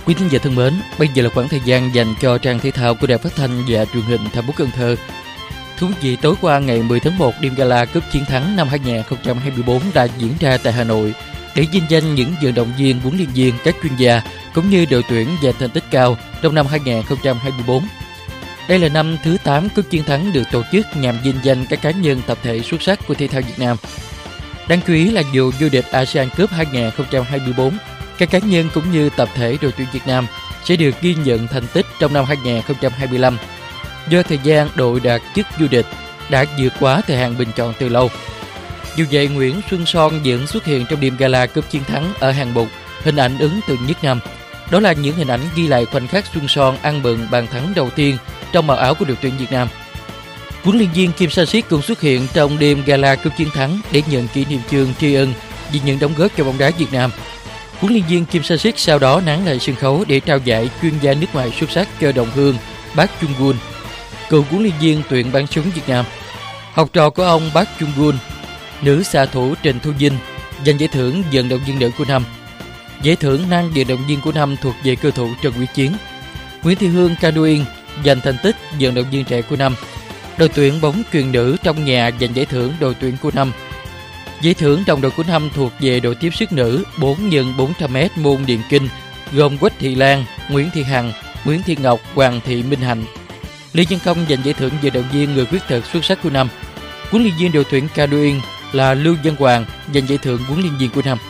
Quý thính giả thân mến, bây giờ là khoảng thời gian dành cho trang thể thao của Đài Phát thanh và Truyền hình thành phố Cần Thơ. Thú vị, tối qua ngày 10 tháng 1, đêm gala cúp chiến thắng năm 2024 đã diễn ra tại Hà Nội để vinh danh những vận động viên, huấn luyện viên, các chuyên gia cũng như đội tuyển giành thành tích cao trong năm 2024. Đây là năm thứ 8 cúp chiến thắng được tổ chức nhằm vinh danh các cá nhân tập thể xuất sắc của thể thao Việt Nam. Đáng chú ý là dù vô địch ASEAN Cup 2024, các cá nhân cũng như tập thể đội tuyển Việt Nam sẽ được ghi nhận thành tích trong năm 2025. Do thời gian đội đạt chức vô địch đã vượt quá thời hạn bình chọn từ lâu. Dù vậy, Nguyễn Xuân Son vẫn xuất hiện trong đêm gala cúp chiến thắng ở hạng mục hình ảnh ấn tượng nhất năm. Đó là những hình ảnh ghi lại khoảnh khắc Xuân Son ăn mừng bàn thắng đầu tiên trong màu áo của đội tuyển Việt Nam. Huấn luyện viên Kim Sa-sik cũng xuất hiện trong đêm gala cúp chiến thắng để nhận kỷ niệm chương tri ân vì những đóng góp cho bóng đá Việt Nam. Huấn luyện viên Kim Sa-sik sau đó nán lại sân khấu để trao giải chuyên gia nước ngoài xuất sắc cho đồng hương Park Chung-gun, cựu huấn luyện viên tuyển bắn súng Việt Nam. Học trò của ông Park Chung-gun, nữ xạ thủ Trần Thu Vinh, giành giải thưởng vận động viên nữ của năm. Giải thưởng nam vận động viên của năm thuộc về cơ thủ Trần Quý Chiến. Nguyễn Thị Hương canoeing giành thành tích vận động viên trẻ của năm. Đội tuyển bóng chuyền nữ trong nhà giành giải thưởng đội tuyển của năm. Giải thưởng đồng đội của năm thuộc về đội tiếp sức nữ 4x400m môn điền kinh gồm Quách Thị Lan, Nguyễn Thị Hằng, Nguyễn Thị Ngọc, Hoàng Thị Minh Hạnh. Lý Nhân Công giành giải thưởng vận động viên người khuyết tật xuất sắc của năm. Huấn luyện viên đội tuyển canoeing là Lưu Văn Hoàng giành giải thưởng huấn luyện viên của năm.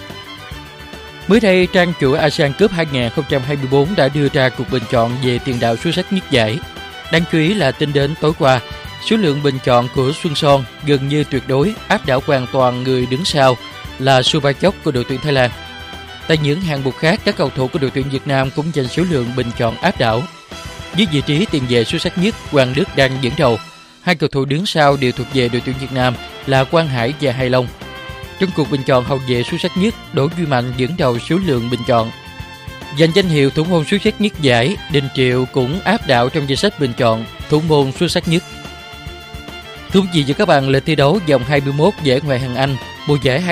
Mới đây, trang chủ ASEAN Cup 2024 đã đưa ra cuộc bình chọn về tiền đạo xuất sắc nhất giải. Đáng chú ý là tính đến tối qua, số lượng bình chọn của Xuân Son gần như tuyệt đối áp đảo hoàn toàn người đứng sau là Supachok của đội tuyển Thái Lan. Tại những hạng mục khác, các cầu thủ của đội tuyển Việt Nam cũng giành số lượng bình chọn áp đảo. Với vị trí tiền vệ xuất sắc nhất, Hoàng Đức đang dẫn đầu. Hai cầu thủ đứng sau đều thuộc về đội tuyển Việt Nam là Quang Hải và Hải Long. Trong cuộc bình chọn hậu vệ xuất sắc nhất, Đỗ Duy Mạnh dẫn đầu số lượng bình chọn. Giành danh hiệu thủ môn xuất sắc nhất giải, Đình Triệu cũng áp đảo trong danh sách bình chọn thủ môn xuất sắc nhất. Thưa quý vị và các bạn, lịch thi đấu vòng 21 giải Ngoại hạng Anh mùa giải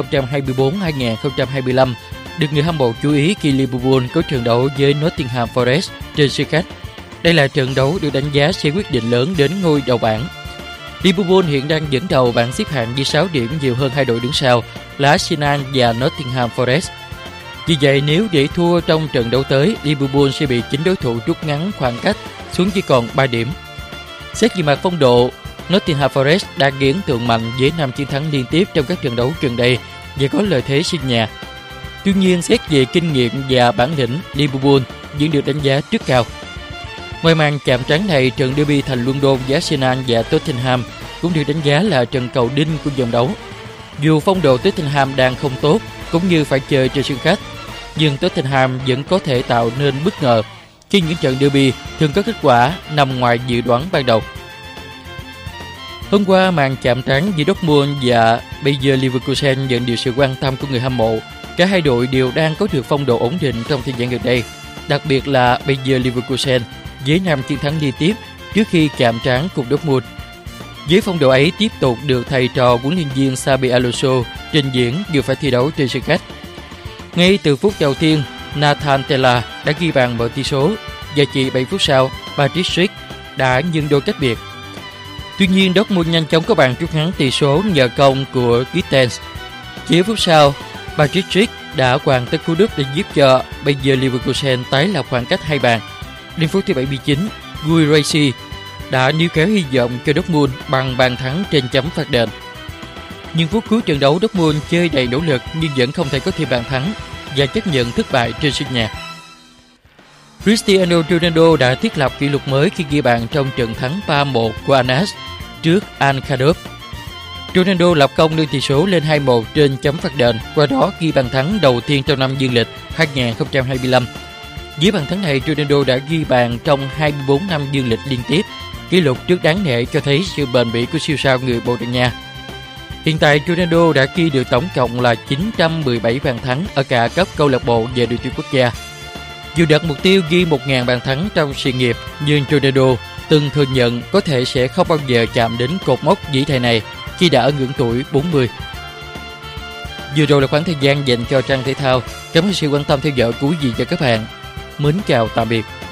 2024-2025 được người hâm mộ chú ý khi Liverpool có trận đấu với Nottingham Forest trên sân khách. Đây là trận đấu được đánh giá sẽ quyết định lớn đến ngôi đầu bảng. Liverpool hiện đang dẫn đầu bảng xếp hạng với 6 điểm, nhiều hơn hai đội đứng sau là Arsenal và Nottingham Forest. Vì vậy, nếu để thua trong trận đấu tới, Liverpool sẽ bị chính đối thủ rút ngắn khoảng cách xuống chỉ còn 3 điểm. Xét về mặt phong độ, Nottingham Forest đã ghi ấn tượng mạnh với 5 chiến thắng liên tiếp trong các trận đấu gần đây và có lợi thế sân nhà. Tuy nhiên, xét về kinh nghiệm và bản lĩnh, Liverpool vẫn được đánh giá rất cao. Ngoài màn chạm trán này, trận derby thành London với Arsenal và Tottenham cũng được đánh giá là trận cầu đinh của vòng đấu. Dù phong độ Tottenham đang không tốt, cũng như phải chơi trên sân khách, nhưng Tottenham vẫn có thể tạo nên bất ngờ khi những trận derby thường có kết quả nằm ngoài dự đoán ban đầu. Hôm qua, màn chạm trán giữa Dortmund và Bayer Leverkusen nhận được sự quan tâm của người hâm mộ. Cả hai đội đều đang có được phong độ ổn định trong thời gian gần đây, đặc biệt là Bayer Leverkusen với 5 chiến thắng liên tiếp trước khi chạm trán cùng Dortmund. Với phong độ ấy tiếp tục được thầy trò huấn luyện viên Xabi Alonso trình diễn vừa phải thi đấu trên sân khách. Ngay từ phút đầu tiên, Nathan Tella đã ghi bàn mở tỷ số và chỉ 7 phút sau, Patrick Schick đã nhân đôi cách biệt. Tuy nhiên, Dortmund nhanh chóng có bàn rút ngắn tỷ số nhờ công của Gittens. Chỉ phút sau, Patrick Schick đã hoàn tất cú đúp để giúp cho Bayer Leverkusen tái lập khoảng cách 2 bàn. Đến phút thứ 79, Guy Racy đã níu kéo hy vọng cho Dortmund bằng bàn thắng trên chấm phạt đền. Nhưng phút cuối trận đấu, Dortmund chơi đầy nỗ lực nhưng vẫn không thể có thêm bàn thắng và chấp nhận thất bại trên sân nhà. Cristiano Ronaldo đã thiết lập kỷ lục mới khi ghi bàn trong trận thắng 3-1 của Al-Nassr trước Al-Khadov. Ronaldo lập công nâng tỷ số lên 2-1 trên chấm phạt đền, qua đó ghi bàn thắng đầu tiên trong năm dương lịch 2025. Với bàn thắng này, Ronaldo đã ghi bàn trong 24 năm dương lịch liên tiếp, kỷ lục rất đáng nể cho thấy sự bền bỉ của siêu sao người Bồ Đào Nha. Hiện tại, Ronaldo đã ghi được tổng cộng là 917 bàn thắng ở cả cấp câu lạc bộ và đội tuyển quốc gia. Dù đặt mục tiêu ghi 1.000 bàn thắng trong sự nghiệp, nhưng Ronaldo từng thừa nhận có thể sẽ không bao giờ chạm đến cột mốc vĩ đại này khi đã ở ngưỡng tuổi 40. Vừa rồi là khoảng thời gian dành cho trang thể thao. Cảm ơn sự quan tâm theo dõi của quý vị và các bạn. Mến chào tạm biệt.